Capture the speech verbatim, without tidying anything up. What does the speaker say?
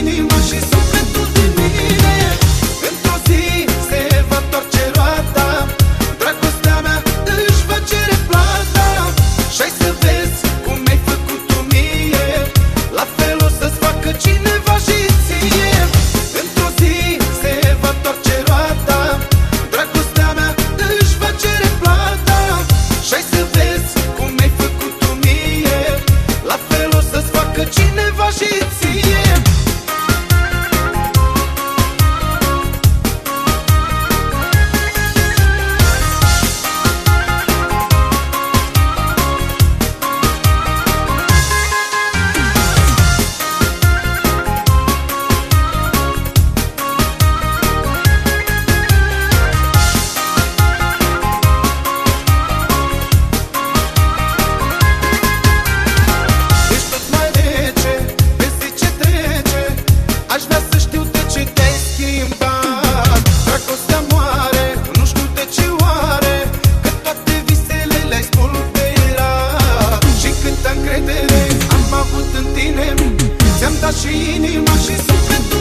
inima și sufletul din mine. Într-o zi se va întoarce roata, dragostea mea își va cere plata. Și-ai să vezi cum mi-ai făcut tu mie, la fel o să-ți facă cineva și ție. Într-o zi se va întoarce roata, dragostea mea își va cere plata. Și-ai să vezi cum mi-ai făcut tu mie, la fel o să-ți facă cineva și ție. Aș vrea să știu de ce te-ai schimbat. Dragostea moare, nu știu de ce oare, că toate visele le-ai spulberat. Și câtă încredere am avut în tine, ți-am dat și inima și sufletul.